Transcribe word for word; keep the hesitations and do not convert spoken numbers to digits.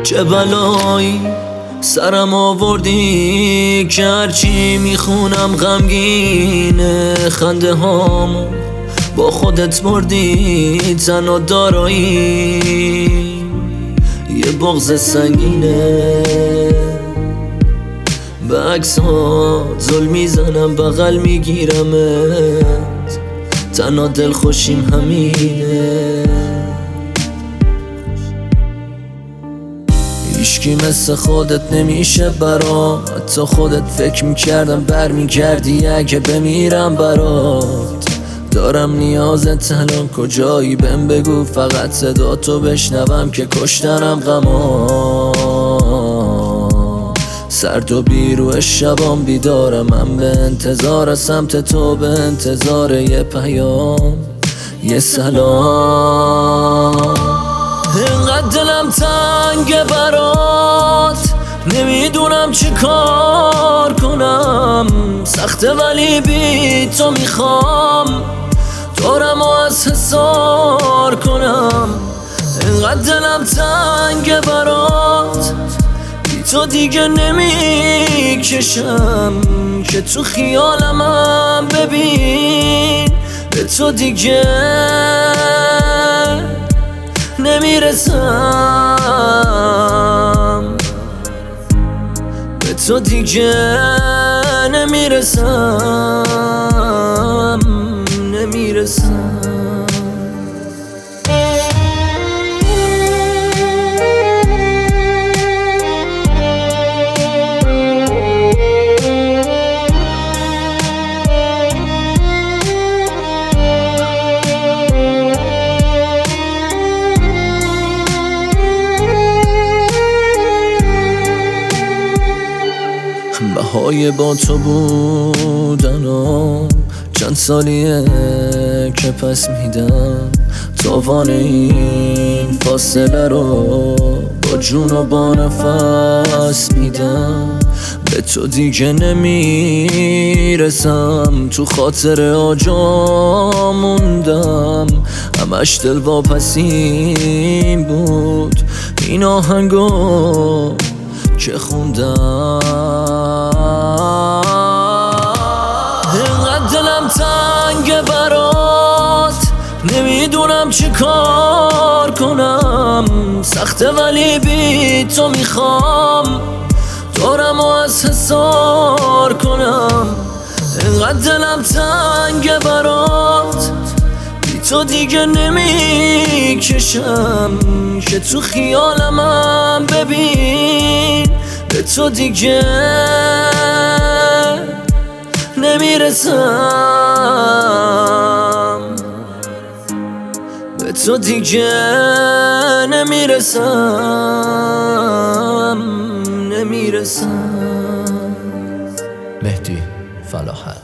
چه بلایی سرم آوردی که هرچی میخونم غمگینه. خنده هامو با خودت بردی تنها دارایی یه بغض سنگینه. به عکس ها زل میزنم بغل میگیرمت تنها دلخوشیم همینه. هیچکی مثل خودت نمیشه برات، حتی خودت فکر میکردم برمیگردی اگه بمیرم برات. دارم نیازت الان کجایی بهم بگو، فقط صدا تو بشنوم که کشتنم غما. سرد و بیروه شبام بیدارم، من به انتظار سمت تو، به انتظار یه پیام یه سلام. اینقدر دلم تنگه برات، نمیدونم چی کار کنم. سخته ولی بی تو میخوام دورم و از حسار کنم. اینقدر دلم تنگه برات، بی تو دیگه نمیکشم که تو خیالمم ببین. به تو دیگه نمیرسم، به تو دیگه نمیرسم، نمیرسم. بهای با تو بودن و چند سالیه که پس میدم. تاوان این فاصله رو با جون و با نفس میدم. به تو دیگه نمیرسم، تو خاطر آجا موندم. همش دل واپسین بود این آهنگو که خوندم. اینقدر دلم تنگه برات، نمیدونم چی کار کنم. سخته ولی بی تو میخوام دورم و از حسار کنم. اینقدر دلم تنگه برات، بی تو دیگه نمیکشم که تو خیالمم ببین. به تو دیگه نمیرسم، به تو دیگه نمیرسم، نمیرسم. مهدی فلاحت.